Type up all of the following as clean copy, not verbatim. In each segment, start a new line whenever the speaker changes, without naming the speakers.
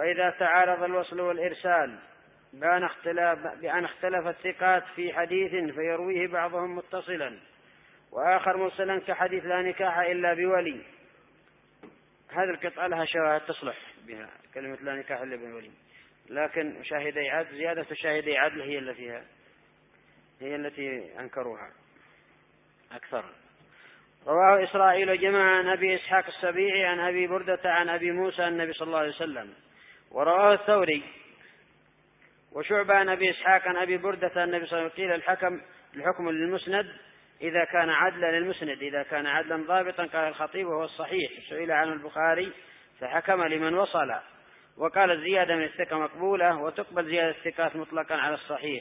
وإذا تعارض الوصل والإرسال بأن اختلف الثقات في حديث فيرويه بعضهم متصلا وآخر مرسلا كحديث لا نكاح إلا بولي. هذه القطعة لها شواهد تصلح بها كلمة لا نكاح إلا بولي، لكن شاهدي عدل، زيادة شاهدي عدل هي التي أنكروها أكثر. رواه إسرائيل جماعة عن أبي إسحاق السبيعي عن أبي بردة عن أبي موسى النبي صلى الله عليه وسلم. ورواه الثوري وشعبة عن أبي إسحاق عن أبي بردة النبي صلى الله عليه وسلم. قيل الحكم للمسند إذا كان عدلا للمسند، إذا كان عدلا ضابطا قال الخطيب وهو الصحيح. سئل عن البخاري فحكم لمن وصل، وقال الزيادة من الثقة مقبولة وتقبل زيادة الثقات مطلقا على الصحيح.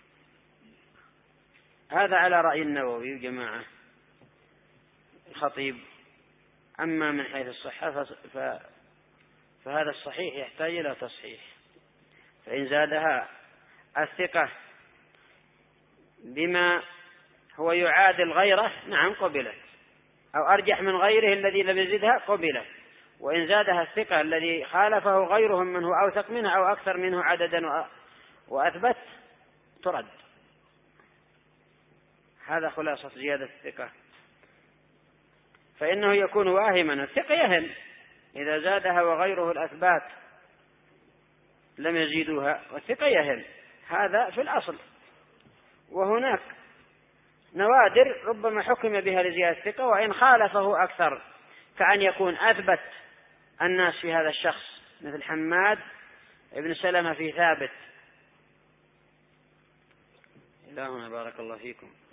هذا على رأي النووي وجماعة الخطيب. أما من حيث الصحة فهذا الصحيح يحتاج إلى تصحيح، فإن زادها الثقة بما هو يعادل غيره نعم قبلت، أو أرجح من غيره الذي لم يزدها قبلت. وإن زادها الثقة الذي خالفه غيرهم منه أوثق منه أو أكثر منه عددا وأثبت ترد. هذا خلاصة زيادة الثقة. فإنه يكون واهما، الثقة يهم إذا زادها وغيره الأثبات لم يزيدوها، والثقة يهم، هذا في الأصل. وهناك نوادر ربما حكم بها لزيادة الثقة وإن خالفه أكثر، كأن يكون أثبت الناس في هذا الشخص مثل حماد ابن سلمة في ثابت. إلهنا بارك الله فيكم.